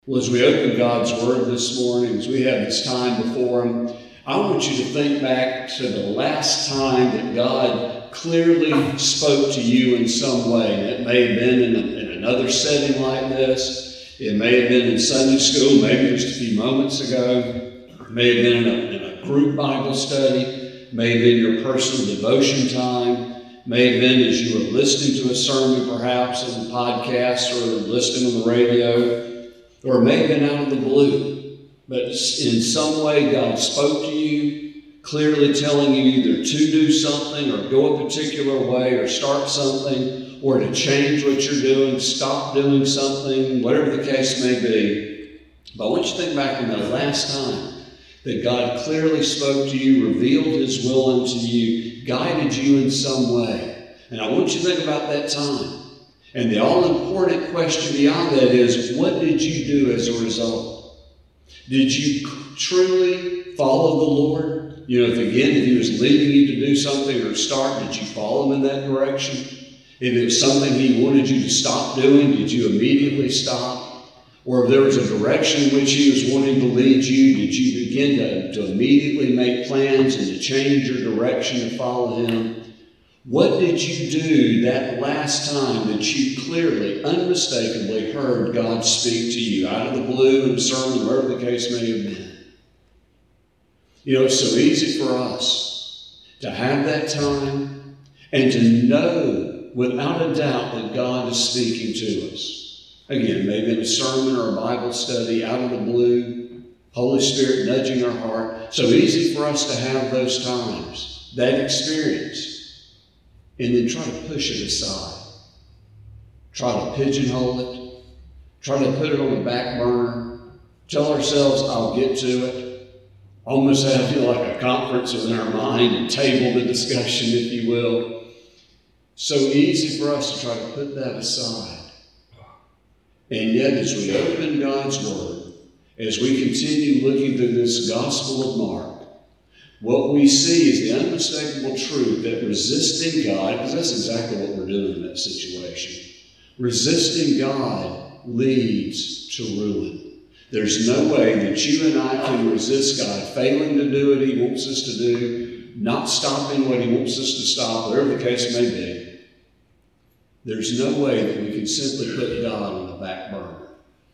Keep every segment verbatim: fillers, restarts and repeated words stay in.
Well, as we open God's Word this morning, as we have this time before Him, I want you to think back to the last time that God clearly spoke to you in some way. And it may have been in, a, in another setting like this. It may have been in Sunday school, maybe just a few moments ago. It may have been in a, in a group Bible study. It may have been your personal devotion time. It may have been as you were listening to a sermon, perhaps on the podcast or listening on the radio. Or it may have been out of the blue, but in some way God spoke to you, clearly telling you either to do something or go a particular way or start something or to change what you're doing, stop doing something, whatever the case may be. But I want you to think back on the last time that God clearly spoke to you, revealed His will unto you, guided you in some way. And I want you to think about that time. And the all-important question beyond that is, what did you do as a result? Did you truly follow the Lord? You know, if again, if He was leading you to do something or start, did you follow Him in that direction? If it was something He wanted you to stop doing, did you immediately stop? Or if there was a direction in which He was wanting to lead you, did you begin to, to immediately make plans and to change your direction to follow Him? What did you do that last time that you clearly, unmistakably heard God speak to you out of the blue in a sermon, wherever the case may have been? You know, it's so easy for us to have that time and to know without a doubt that God is speaking to us. Again, maybe in a sermon or a Bible study, out of the blue, Holy Spirit nudging our heart. So easy for us to have those times, that experience. And then try to push it aside. Try to pigeonhole it. Try to put it on the back burner. Tell ourselves, I'll get to it. Almost have, you know, like a conference within our mind and table the discussion, if you will. So easy for us to try to put that aside. And yet, as we open God's Word, as we continue looking through this Gospel of Mark, what we see is the unmistakable truth that resisting God, because that's exactly what we're doing in that situation, resisting God leads to ruin. There's no way that you and I can resist God, failing to do what He wants us to do, not stopping what He wants us to stop, whatever the case may be. There's no way that we can simply put God on the back burner.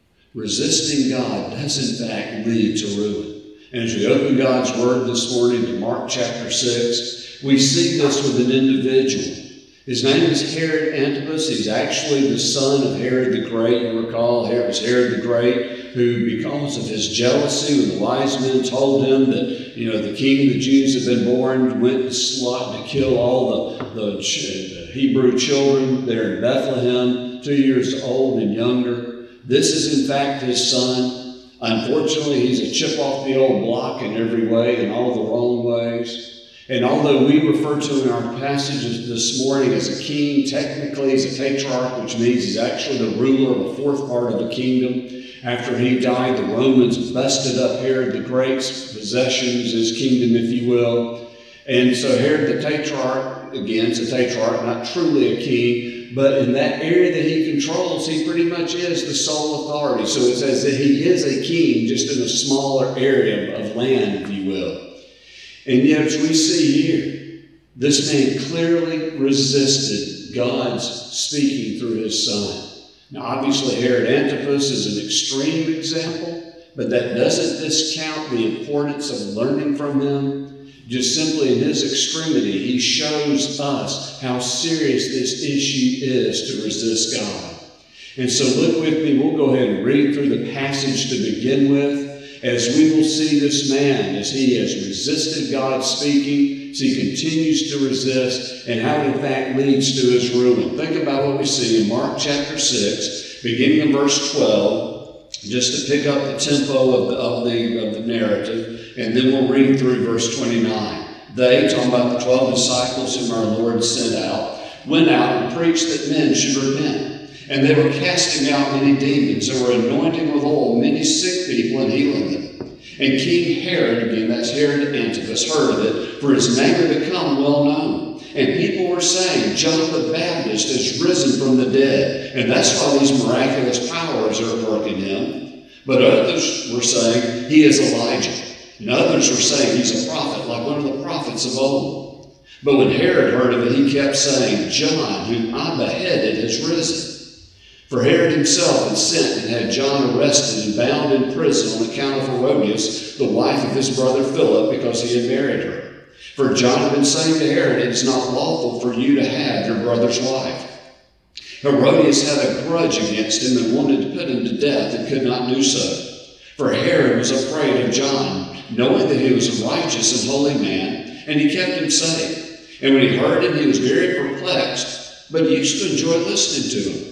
Resisting God does in fact lead to ruin. And as we open God's Word this morning in Mark chapter six, we see this with an individual. His name is Herod Antipas. He's actually the son of Herod the Great. You recall, it was Herod the Great who, because of his jealousy, when the wise men told him that, you know, the king of the Jews had been born, went to slaughter to kill all the, the, the Hebrew children there in Bethlehem, two years old and younger. This is in fact his son. Unfortunately, he's a chip off the old block in every way, in all the wrong ways. And although we refer to in our passages this morning as a king, technically he's a tetrarch, which means he's actually the ruler of a fourth part of the kingdom. After he died, the Romans busted up Herod the Great's possessions, his kingdom, if you will. And so Herod the tetrarch, again, it's a tetrarch, not truly a king, but in that area that he controls, he pretty much is the sole authority. So it's as if he is a king, just in a smaller area of land, if you will. And yet, as we see here, this man clearly resisted God's speaking through his son. Now, obviously, Herod Antipas is an extreme example, but that doesn't discount the importance of learning from him. Just simply in his extremity, he shows us how serious this issue is to resist God. And so look with me, we'll go ahead and read through the passage to begin with, as we will see this man, as he has resisted God speaking, as he continues to resist, and how it in fact leads to his ruin. Think about what we see in Mark chapter six, beginning in verse twelve, just to pick up the tempo of the, of the, of the narrative. And then we'll read through verse twenty-nine. They, talking about the twelve disciples whom our Lord sent out, went out and preached that men should repent. And they were casting out many demons and were anointing with oil many sick people and healing them. And King Herod, again, that's Herod Antipas, heard of it, for his name had become well known. And people were saying, John the Baptist has risen from the dead. And that's why these miraculous powers are working him. But others were saying he is Elijah. And others were saying he's a prophet, like one of the prophets of old. But when Herod heard of it, he kept saying, John, whom I beheaded, has risen. For Herod himself had sent and had John arrested and bound in prison on account of Herodias, the wife of his brother Philip, because he had married her. For John had been saying to Herod, it is not lawful for you to have your brother's wife. Herodias had a grudge against him and wanted to put him to death and could not do so. For Herod was afraid of John, knowing that he was a righteous and holy man, and he kept him safe. And when he heard him, he was very perplexed, but he used to enjoy listening to him.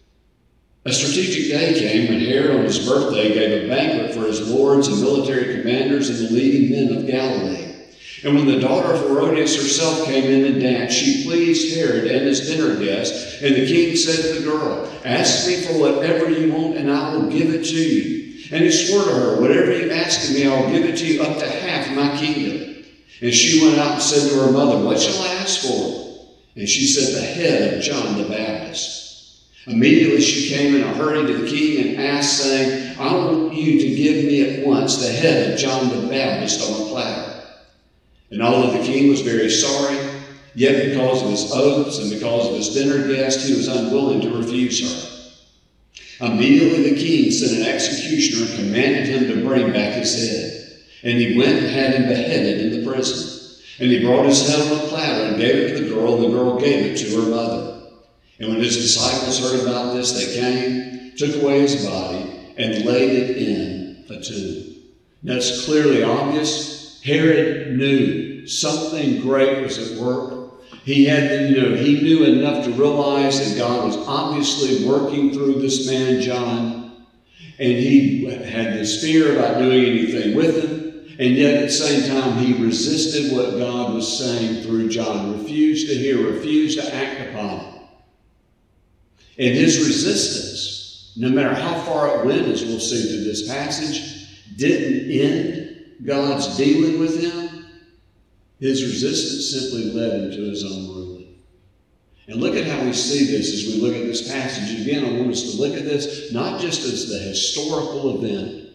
A strategic day came when Herod on his birthday gave a banquet for his lords and military commanders and the leading men of Galilee. And when the daughter of Herodias herself came in and danced, she pleased Herod and his dinner guests. And the king said to the girl, ask me for whatever you want, and I will give it to you. And he swore to her, whatever you ask of me, I will give it to you up to half my kingdom. And she went out and said to her mother, what shall I ask for? And she said, the head of John the Baptist. Immediately she came in a hurry to the king and asked, saying, I want you to give me at once the head of John the Baptist on a platter. And although the king was very sorry, yet because of his oaths and because of his dinner guest, he was unwilling to refuse her. Immediately the king sent an executioner and commanded him to bring back his head. And he went and had him beheaded in the prison. And he brought his head on a platter and gave it to the girl, and the girl gave it to her mother. And when his disciples heard about this, they came, took away his body, and laid it in a tomb. Now it's clearly obvious. Herod knew something great was at work. He had, you know, he knew enough to realize that God was obviously working through this man, John. And he had this fear about doing anything with him. And yet at the same time, he resisted what God was saying through John, refused to hear, refused to act upon it. And his resistance, no matter how far it went, as we'll see through this passage, didn't end God's dealing with him. His resistance simply led him to his own ruin. And look at how we see this as we look at this passage. Again, I want us to look at this not just as the historical event,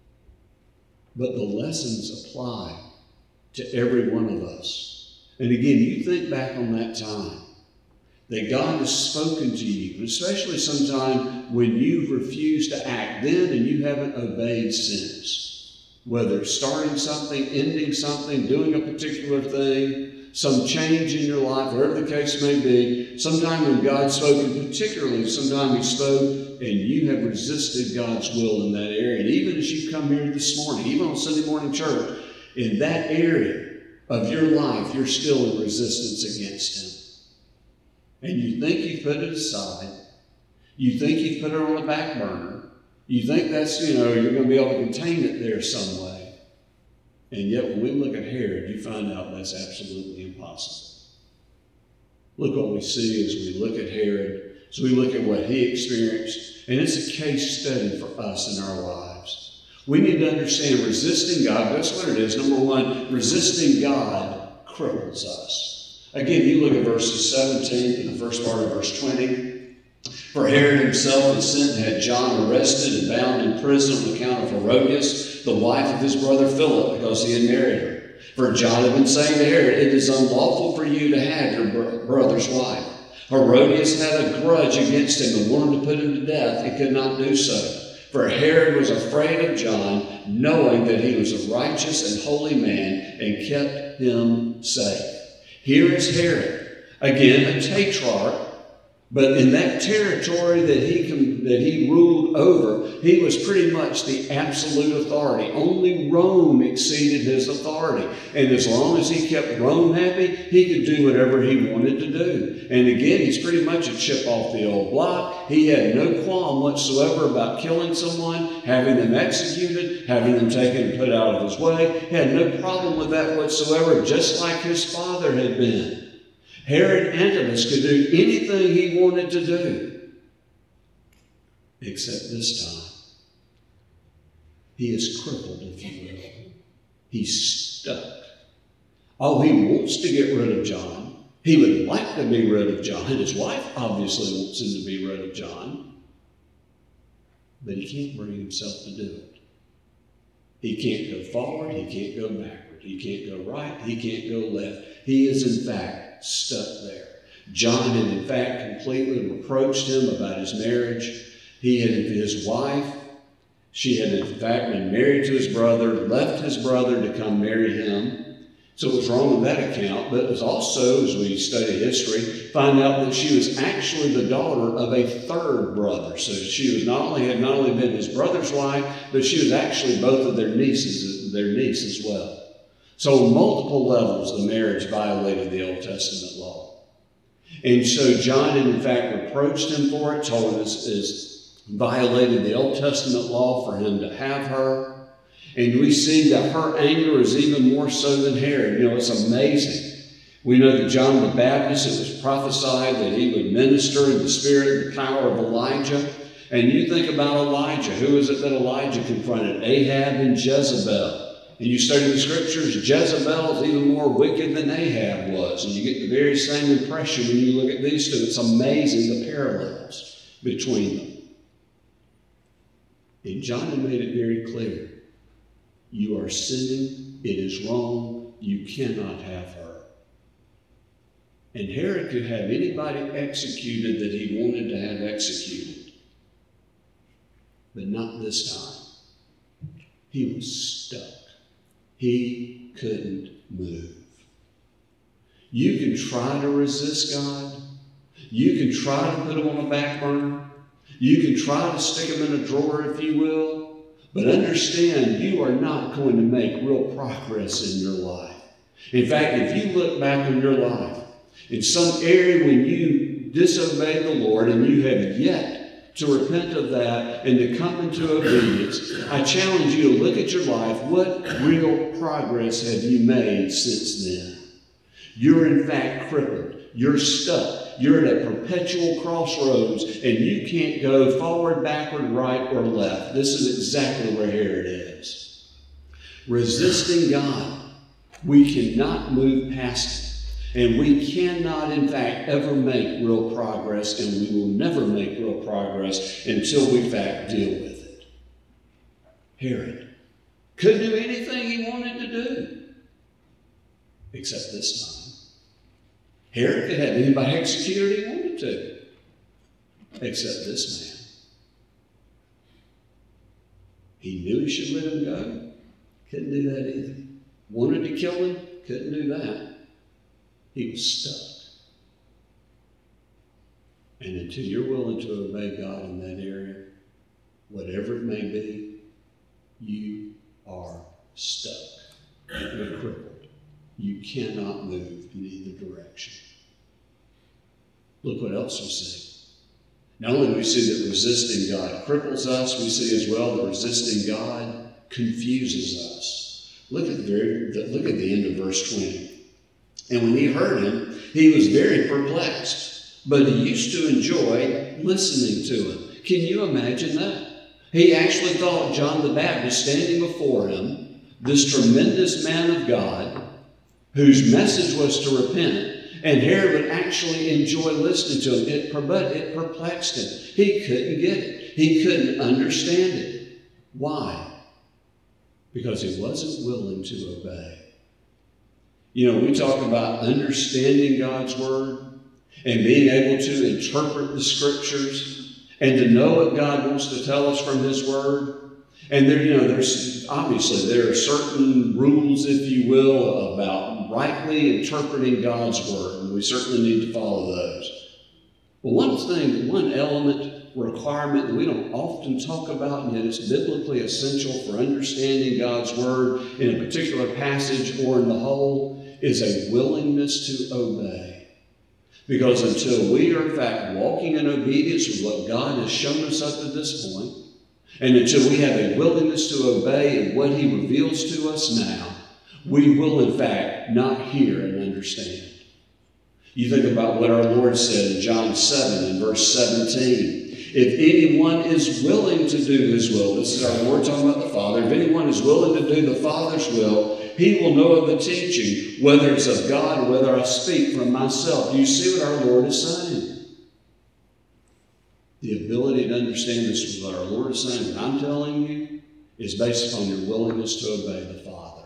but the lessons apply to every one of us. And again, you think back on that time that God has spoken to you, especially sometime when you've refused to act then and you haven't obeyed since. Whether it's starting something, ending something, doing a particular thing, some change in your life, whatever the case may be, sometime when God's spoken, particularly sometime he spoke and you have resisted God's will in that area. And even as you come here this morning, even on Sunday morning church, in that area of your life, you're still in resistance against him. And you think you've put it aside. You think you've put it on the back burner. You think that's, you know, you're going to be able to contain it there some way. And yet when we look at Herod, you find out that's absolutely impossible. Look what we see as we look at Herod, as we look at what he experienced. And it's a case study for us in our lives. We need to understand resisting God. That's what it is. Number one, resisting God cripples us. Again, you look at verses seventeen and the first part of verse twenty. For Herod himself had sent and had John arrested and bound in prison on account of Herodias, the wife of his brother Philip, because he had married her. For John had been saying to Herod, it is unlawful for you to have your bro- brother's wife. Herodias had a grudge against him and wanted to put him to death and could not do so. For Herod was afraid of John, knowing that he was a righteous and holy man, and kept him safe. Here is Herod, again a tetrarch, but in that territory that he that he ruled over, he was pretty much the absolute authority. Only Rome exceeded his authority. And as long as he kept Rome happy, he could do whatever he wanted to do. And again, he's pretty much a chip off the old block. He had no qualm whatsoever about killing someone, having them executed, having them taken and put out of his way. He had no problem with that whatsoever, just like his father had been. Herod Antipas could do anything he wanted to do, except this time. He is crippled, if you will. He's stuck. Oh, he wants to get rid of John. He would like to be rid of John. And his wife obviously wants him to be rid of John. but he can't bring himself to do it. He can't go forward. He can't go backward. He can't go right. He can't go left. He is, in fact, stuck there. John had, in fact, completely reproached him about his marriage. He had, his wife, she had, in fact, been married to his brother, left his brother to come marry him. So it was wrong on that account, but it was also, as we study history, find out that she was actually the daughter of a third brother. So she was not only had not only been his brother's wife, but she was actually both of their nieces, their niece as well. So on multiple levels, the marriage violated the Old Testament law. And so John, in fact, reproached him for it, told him this is violated the Old Testament law for him to have her. And we see that her anger is even more so than Herod. You know, it's amazing. We know that John the Baptist, it was prophesied that he would minister in the spirit and the power of Elijah. And you think about Elijah. Who is it that Elijah confronted? Ahab and Jezebel. And you study the scriptures, Jezebel is even more wicked than Ahab was. And you get the very same impression when you look at these two. It's amazing the parallels between them. And John had made it very clear. You are sinning. It is wrong. You cannot have her. And Herod could have anybody executed that he wanted to have executed. But not this time. He was stuck. He couldn't move. You can try to resist God. You can try to put him on the back burner. You can try to stick him in a drawer, if you will. But understand, you are not going to make real progress in your life. In fact, if you look back on your life, in some area when you disobeyed the Lord and you have yet to repent of that and to come into obedience, I challenge you to look at your life. What real progress have you made since then? You're in fact crippled. You're stuck. You're at a perpetual crossroads, and you can't go forward, backward, right, or left. This is exactly where Herod is. Resisting God, we cannot move past it. And we cannot, in fact, ever make real progress, and we will never make real progress until we, in fact, deal with it. Herod couldn't do anything he wanted to do, except this time. Herod could have anybody executed he wanted to, except this man. He knew he should let him go. Couldn't do that either. Wanted to kill him. Couldn't do that. He was stuck. And until you're willing to obey God in that area, whatever it may be, you are stuck. You're crippled. You cannot move in either direction. Look what else we see. Not only do we see that resisting God cripples us, we see as well that resisting God confuses us. Look at the very, look at the end of verse twenty. And when he heard him, he was very perplexed, but he used to enjoy listening to him. Can you imagine that? He actually thought John the Baptist standing before him, this tremendous man of God, whose message was to repent, and Herod would actually enjoy listening to him. It, but it perplexed him. He couldn't get it. He couldn't understand it. Why? Because he wasn't willing to obey. You know, we talk about understanding God's word and being able to interpret the scriptures and to know what God wants to tell us from his word. And there, you know, there's obviously there are certain rules, if you will, about rightly interpreting God's word, and we certainly need to follow those. But one thing, one element, requirement that we don't often talk about, and yet it's biblically essential for understanding God's word in a particular passage or in the whole, is a willingness to obey. Because until we are in fact walking in obedience with what God has shown us up to this point, and until we have a willingness to obey in what he reveals to us now, we will in fact not hear and understand. You think about what our Lord said in John seven and verse seventeen. If anyone is willing to do his will, this is our Lord talking about the Father. If anyone is willing to do the Father's will, he will know of the teaching, whether it's of God or whether I speak from myself. Do you see what our Lord is saying? The ability to understand this is what our Lord is saying, what I'm telling you, is based upon your willingness to obey the Father.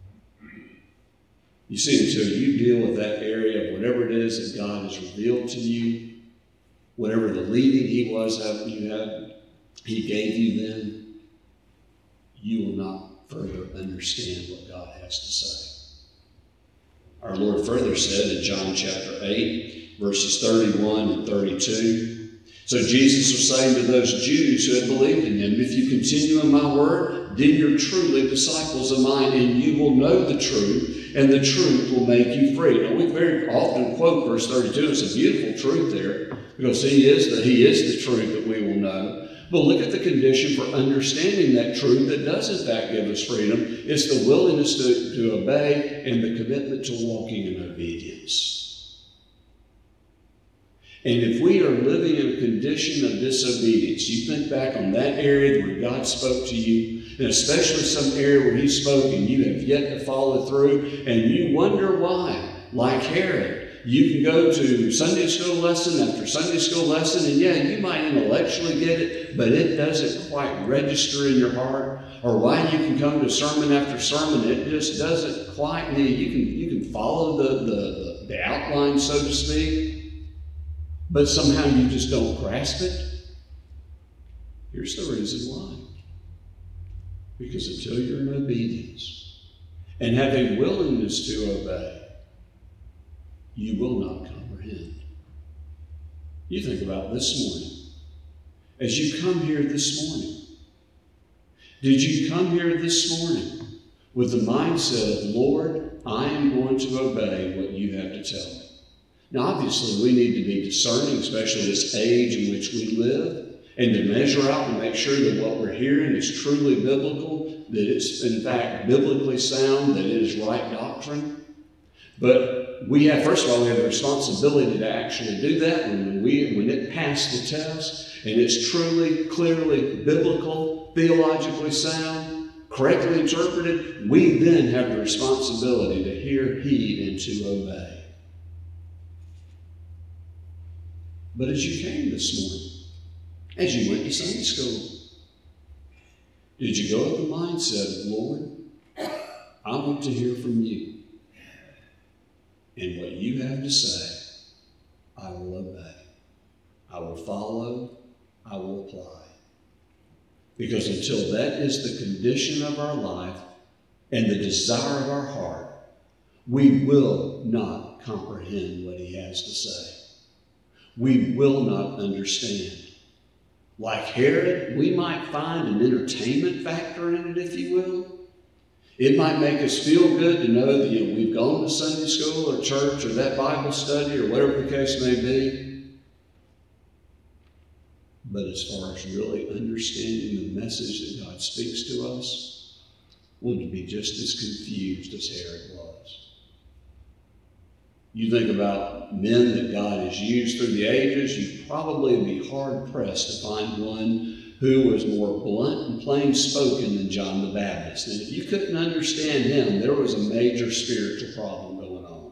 You see, until you deal with that area of whatever it is that God has revealed to you, whatever the leading He was that you had, He gave you then, you will not further understand what God has to say. Our Lord further said in John chapter eight, verses thirty-one and thirty-two, so Jesus was saying to those Jews who had believed in Him, if you continue in my word, then you're truly disciples of mine, and you will know the truth, and the truth will make you free. Now, we very often quote verse thirty-two. It's a beautiful truth there, because He is the, he is the truth that we will know. But look at the condition for understanding that truth that does in fact give us freedom. It's the willingness to, to obey and the commitment to walking in obedience. And if we are living in a condition of disobedience, you think back on that area where God spoke to you, and especially some area where He spoke and you have yet to follow through, and you wonder why, like Herod, you can go to Sunday school lesson after Sunday school lesson, and yeah, you might intellectually get it, but it doesn't quite register in your heart. Or why you can come to sermon after sermon, it just doesn't quite need. You can you can follow the, the, the outline, so to speak, but somehow you just don't grasp it. Here's the reason why. Because until you're in obedience and have a willingness to obey, you will not comprehend. You think about this morning. As you come here this morning, did you come here this morning with the mindset of, Lord, I am going to obey what you have to tell me? Now, obviously, we need to be discerning, especially this age in which we live, and to measure out and make sure that what we're hearing is truly biblical, that it's, in fact, biblically sound, that it is right doctrine. But we have, first of all, we have the responsibility to actually do that. When, we, when it passed the test, and it's truly, clearly biblical, theologically sound, correctly interpreted, we then have the responsibility to hear, heed, and to obey. But as you came this morning, as you went to Sunday school, did you go with the mindset of, Lord, I want to hear from you, and what you have to say, I will obey. I will follow. I will apply. Because until that is the condition of our life and the desire of our heart, we will not comprehend what He has to say. We will not understand. Like Herod, we might find an entertainment factor in it, if you will. It might make us feel good to know that, you know, we've gone to Sunday school or church or that Bible study or whatever the case may be. But as far as really understanding the message that God speaks to us, we'll be just as confused as Herod was. You think about men that God has used through the ages, you'd probably be hard-pressed to find one who was more blunt and plain-spoken than John the Baptist. And if you couldn't understand him, there was a major spiritual problem going on.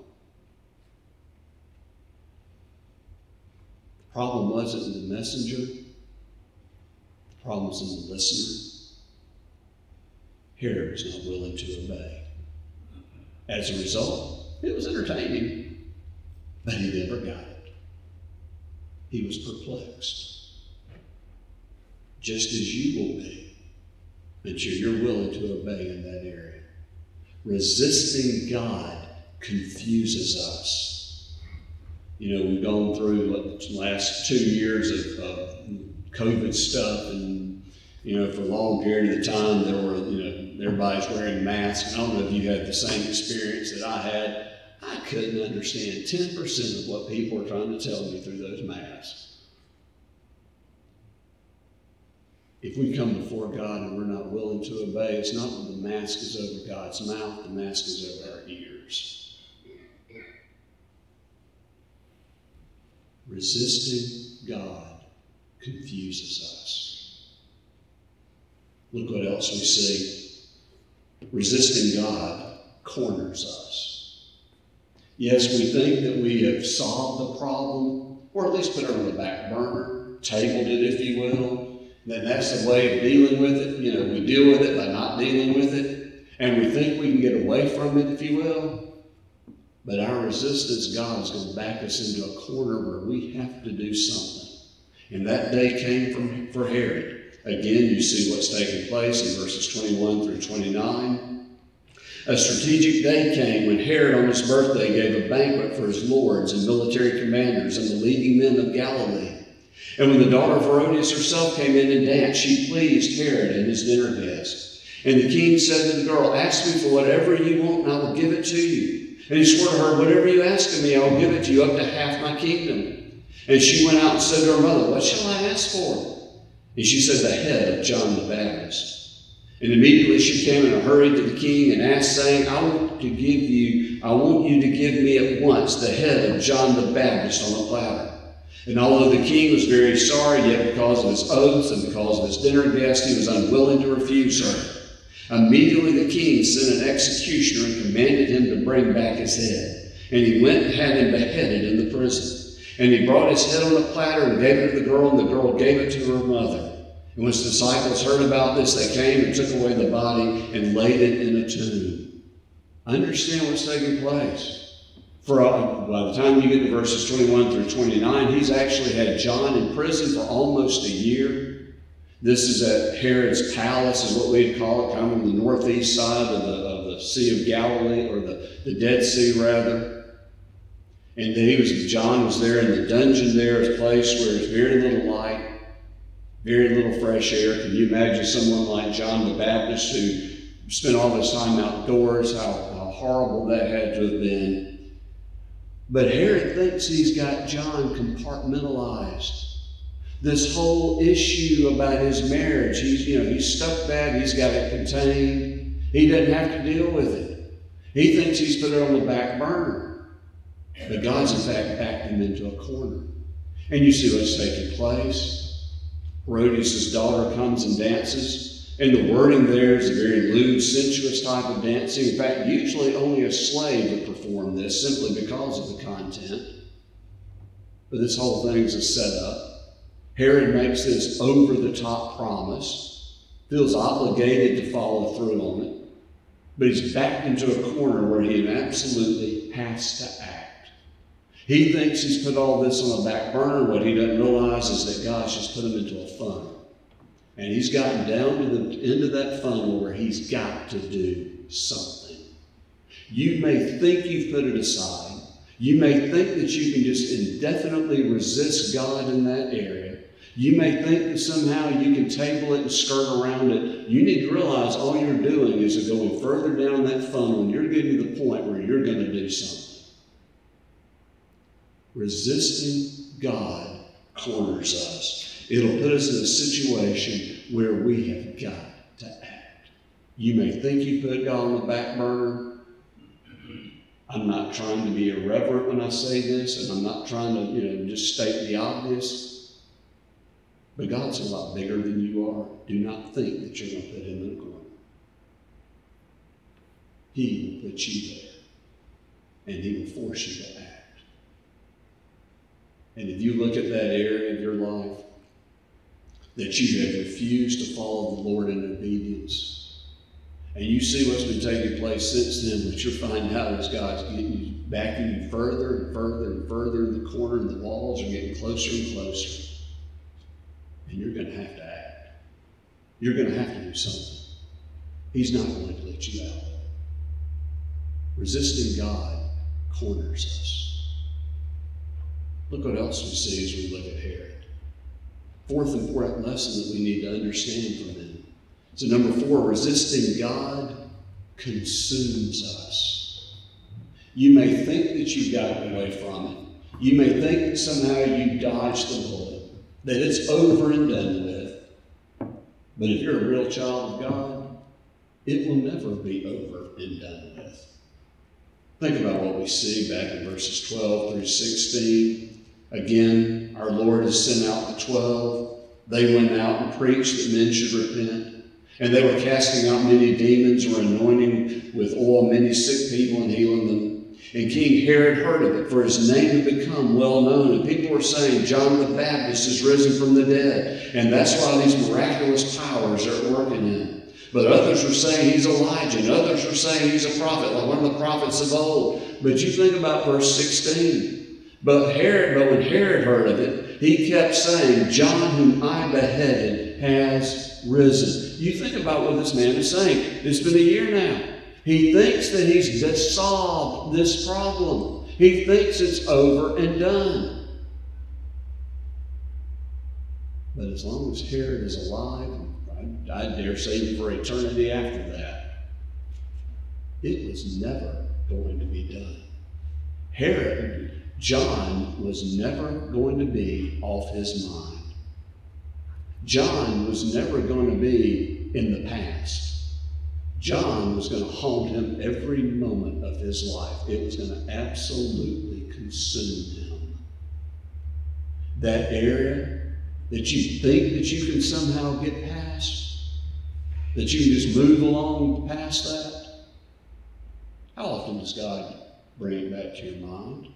The problem wasn't in the messenger. The problem was in the listener. Herod was not willing to obey. As a result, it was entertaining. But he never got it. He was perplexed. Just as you will be until you're willing to obey in that area. Resisting God confuses us. You know, we've gone through what, the last two years of, of COVID stuff, and, you know, for a long period of time, there were, you know, everybody's wearing masks. I don't know if you had the same experience that I had. I couldn't understand ten percent of what people were trying to tell me through those masks. If we come before God and we're not willing to obey, it's not that the mask is over God's mouth, the mask is over our ears. Resisting God confuses us. Look what else we see. Resisting God corners us. Yes, we think that we have solved the problem, or at least put it on the back burner tabled it, if you will. Then that's the way of dealing with it. You know, we deal with it by not dealing with it. And we think we can get away from it, if you will. But our resistance, God is going to back us into a corner where we have to do something. And that day came from, for Herod. Again, you see what's taking place in verses twenty-one through twenty-nine. A strategic day came when Herod on his birthday gave a banquet for his lords and military commanders and the leading men of Galilee. And when the daughter of Herodias herself came in and danced, she pleased Herod and his dinner guests. And the king said to the girl, "Ask me for whatever you want, and I will give it to you." And he swore to her, "Whatever you ask of me, I will give it to you, up to half my kingdom." And she went out and said to her mother, "What shall I ask for?" And she said, "The head of John the Baptist." And immediately she came in a hurry to the king and asked, saying, I want to give you, I want you to give me at once the head of John the Baptist on a platter. And although the king was very sorry, yet because of his oaths and because of his dinner guest, he was unwilling to refuse her. Immediately the king sent an executioner and commanded him to bring back his head. And he went and had him beheaded in the prison. And he brought his head on a platter and gave it to the girl, and the girl gave it to her mother. And when his disciples heard about this, they came and took away the body and laid it in a tomb. Understand what's taking place. For uh, by the time you get to verses twenty-one through twenty-nine, he's actually had John in prison for almost a year. This is at Herod's palace, is what we'd call it, kind of on the northeast side of the, of the Sea of Galilee, or the, the Dead Sea, rather. And he was, John was there in the dungeon there, a place where there's very little light, very little fresh air. Can you imagine someone like John the Baptist who spent all his time outdoors, how, how horrible that had to have been. But Herod thinks he's got John compartmentalized. This whole issue about his marriage, he's, you know, he's stuck that, he's got it contained. He doesn't have to deal with it. He thinks he's put it on the back burner. But God's in fact backed him into a corner. And you see what's taking place. Herodias' daughter comes and dances, and the wording there is a very lewd, sensuous type of dancing. In fact, usually only a slave would perform this simply because of the content. But this whole thing is a setup. Herod makes this over-the-top promise, feels obligated to follow through on it, but he's backed into a corner where he absolutely has to act. He thinks he's put all this on the back burner. What he doesn't realize is that God's just put him into a funnel. And he's gotten down to the end of that funnel where he's got to do something. You may think you've put it aside. You may think that you can just indefinitely resist God in that area. You may think that somehow you can table it and skirt around it. You need to realize all you're doing is going further down that funnel, and you're getting to the point where you're going to do something. Resisting God corners us. It'll put us in a situation where we have got to act. You may think you put God on the back burner. I'm not trying to be irreverent when I say this, and I'm not trying to, you know, just state the obvious. But God's a lot bigger than you are. Do not think that you're going to put him in a corner. He will put you there, and he will force you to act. And if you look at that area of your life that you have refused to follow the Lord in obedience, and you see what's been taking place since then, what you're finding out is God's getting you, backing you further and further and further in the corner, and the walls are getting closer and closer. And you're going to have to act. You're going to have to do something. He's not going to let you out. Resisting God corners us. Look what else we see as we look at Herod. Fourth important lesson that we need to understand from him. So number four, resisting God consumes us. You may think that you've gotten away from it. You may think that somehow you dodged the bullet, that it's over and done with. But if you're a real child of God, it will never be over and done with. Think about what we see back in verses twelve through sixteen. Again, our Lord has sent out the twelve. They went out and preached that men should repent. And they were casting out many demons, or anointing with oil many sick people and healing them. And King Herod heard of it, for his name had become well known. And people were saying, John the Baptist is risen from the dead. And that's why these miraculous powers are working in him. But others were saying he's Elijah. And others were saying he's a prophet, like one of the prophets of old. But you think about verse sixteen. But Herod, but when Herod heard of it, he kept saying, John whom I beheaded has risen. You think about what this man is saying. It's been a year now. He thinks that he's solved this problem. He thinks it's over and done. But as long as Herod is alive, I, I dare say for eternity after that, it was never going to be done. Herod, John, was never going to be off his mind. John was never going to be in the past. John was going to haunt him every moment of his life. It was going to absolutely consume him. That area that you think that you can somehow get past, that you can just move along past that. How often does God bring it back to your mind?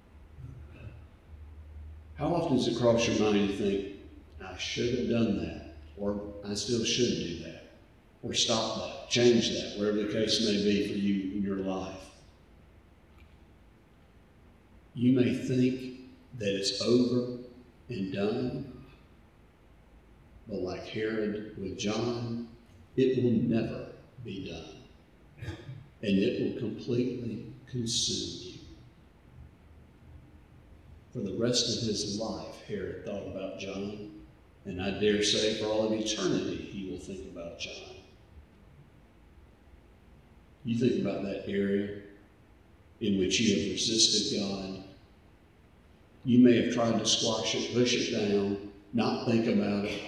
How often does it cross your mind and you think, I should have done that, or I still should do that? Or stop that, change that, wherever the case may be for you in your life. You may think that it's over and done, but like Herod with John, it will never be done. And it will completely consume you. For the rest of his life, Herod thought about John, and I dare say for all of eternity, he will think about John. You think about that area in which you have resisted God. You may have tried to squash it, push it down, not think about it.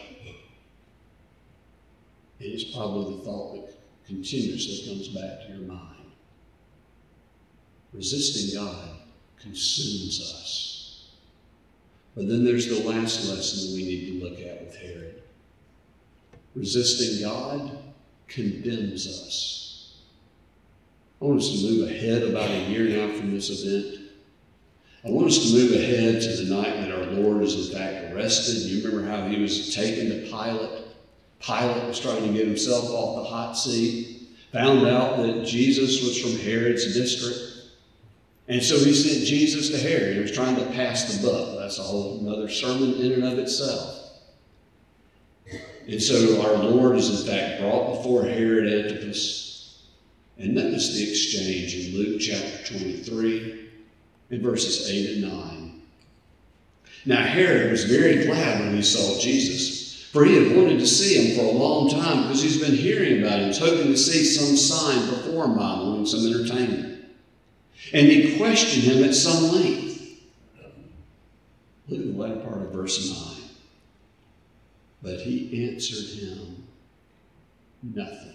And it's probably the thought that continuously comes back to your mind. Resisting God consumes us. But then there's the last lesson we need to look at with Herod. Resisting God condemns us. I want us to move ahead about a year now from this event. I want us to move ahead to the night that our Lord is in fact arrested. You remember how he was taken to Pilate. Pilate was trying to get himself off the hot seat, found out that Jesus was from Herod's district. And so he sent Jesus to Herod. He was trying to pass the buck. That's a whole other sermon in and of itself. And so our Lord is in fact brought before Herod Antipas. And notice the exchange in Luke chapter twenty-three and verses eight and nine. Now Herod was very glad when he saw Jesus, for he had wanted to see him for a long time because he's been hearing about him, hoping to see some sign performed by him, some entertainment. And he questioned him at some length. Look at the latter part of verse nine. But he answered him nothing.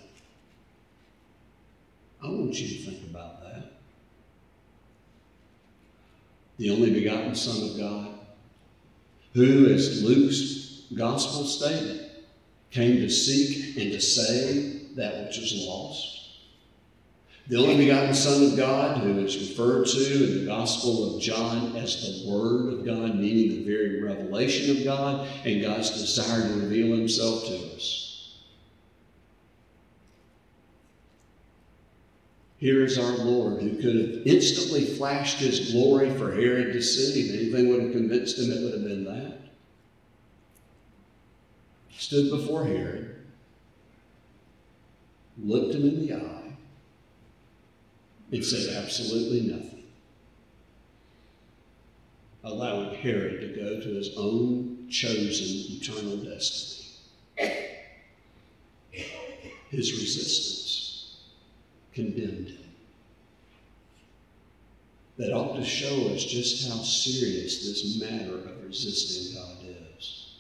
I want you to think about that. The only begotten Son of God, who, as Luke's gospel stated, came to seek and to save that which is lost. The only begotten Son of God, who is referred to in the Gospel of John as the Word of God, meaning the very revelation of God and God's desire to reveal himself to us. Here is our Lord, who could have instantly flashed his glory for Herod to see. If anything would have convinced him, it would have been that. Stood before Herod, looked him in the eye, and said absolutely nothing, allowing Herod to go to his own chosen eternal destiny. His resistance condemned him. That ought to show us just how serious this matter of resisting God is.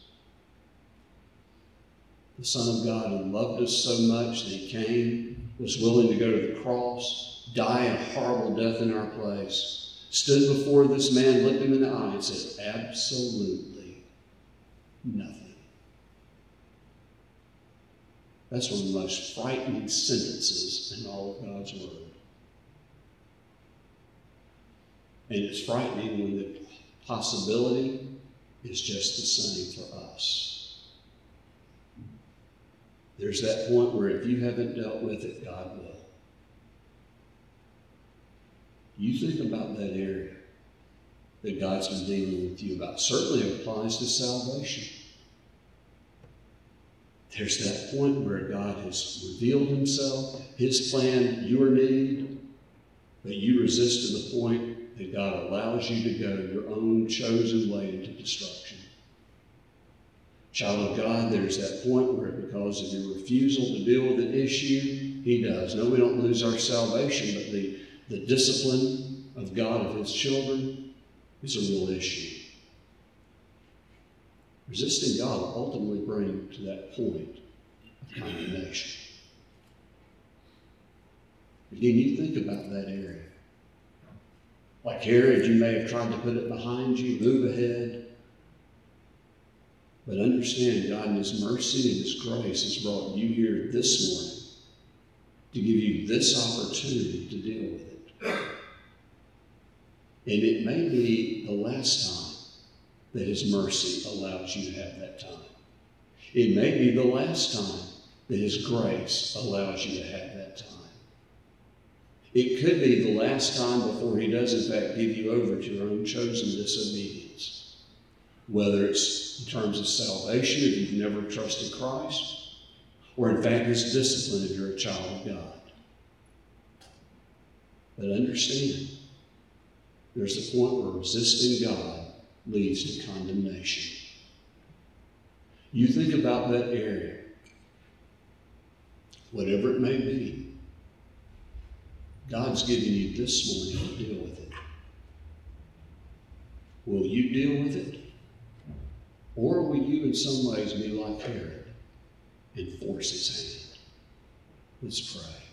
The Son of God who loved us so much that he came, was willing to go to the cross, die a horrible death in our place, stood before this man, looked him in the eye and said, absolutely nothing. That's one of the most frightening sentences in all of God's Word. And it's frightening when the possibility is just the same for us. There's that point where if you haven't dealt with it, God will. You think about that area that God's been dealing with you about. Certainly it applies to salvation. There's that point where God has revealed himself, his plan, your need, but you resist to the point that God allows you to go your own chosen way into destruction. Child of God, there's that point where because of your refusal to deal with an issue, he does. No, we don't lose our salvation, but the, the discipline of God of his children is a real issue. Resisting God will ultimately bring to that point of condemnation. Again, you think about that area. Like Herod, you may have tried to put it behind you, move ahead. But understand, God in his mercy and his grace has brought you here this morning to give you this opportunity to deal with it. And it may be the last time that his mercy allows you to have that time. It may be the last time that his grace allows you to have that time. It could be the last time before he does, in fact, give you over to your own chosen disobedience. Whether it's in terms of salvation, if you've never trusted Christ, or in fact his discipline if you're a child of God. But understand, there's a point where resisting God leads to condemnation. You think about that area, whatever it may be, God's given you this morning to deal with it. Will you deal with it? Or will you in some ways be like Herod and force his hand? Let's pray.